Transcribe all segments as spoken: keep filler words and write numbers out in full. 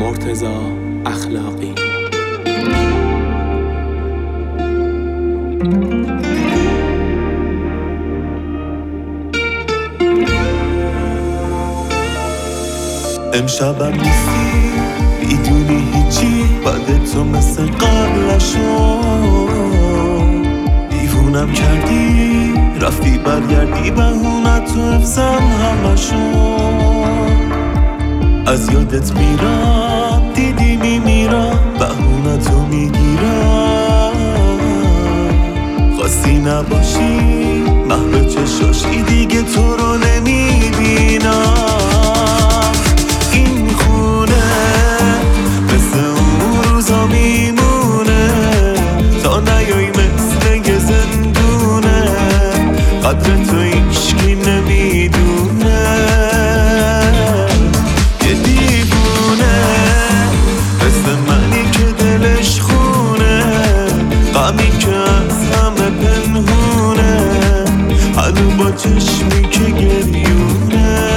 مرتضی اخلاقی. امشبم نیستی میدونی هیچی، بعد تو مثل قبل نشد. دیوونم کردی رفتی برگردی بهونت تو حفظم همشون. از یادت میرم دیدی میمیرم بهونتو میگیرم. خواستی نباشی محو چشاشی دیگه تو رو نمیبینم. این خونه مثل اون روزا میمونه تا نیایی مثل یه زندونه. قدر تو هیچکی نمیدونه. یه دیوونه مثل منی که دلش خونه، غمی که از همه پنهونه، هنو با چشمی که گریونه.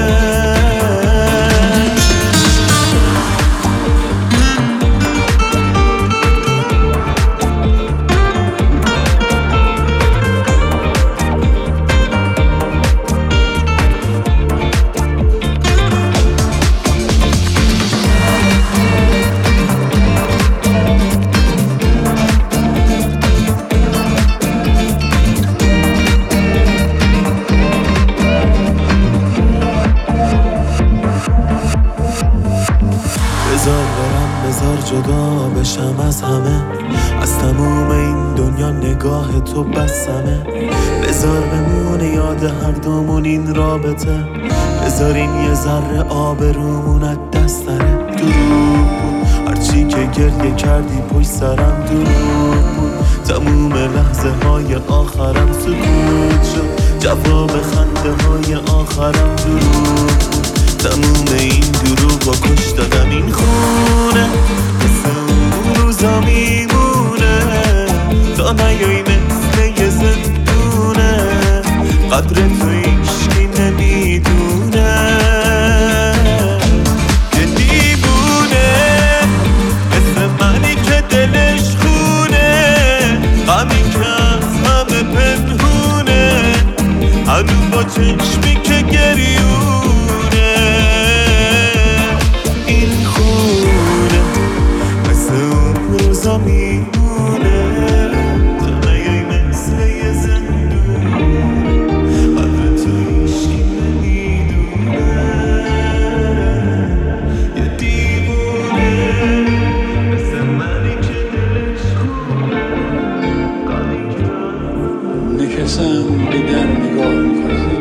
بذار برم بذار جدا بشم از همه، از تموم این دنیا نگاه تو بسمه. بذار بمونه یاد هر دومون این رابطه، بذار این یه ذره آب رومون از دست نره. دروغ بود هرچی که گریه کردی پشت سرم، دروغ بود تموم لحظه های آخرم سکوت شد. جواب خنده های آخرم دروغ بود، تموم این دروغ با کش دادم. این خونه مثل اون روزا میمونه تا نیایی مثل یه زندونه. قدر تو هیچکی نمیدونه. یه دیوونه مثل منی که دلش خونه، غمی که از همه پنهونه، هنو با چشمی که گریونه. این خونه مثل اون روزا میمونه تا نیایی مثل یه زندونه. قدر تو هیچکی نمیدونه. یه دیوونه مثل منی که دلش خونه، غمی که نکسم به در نگاه میکنم.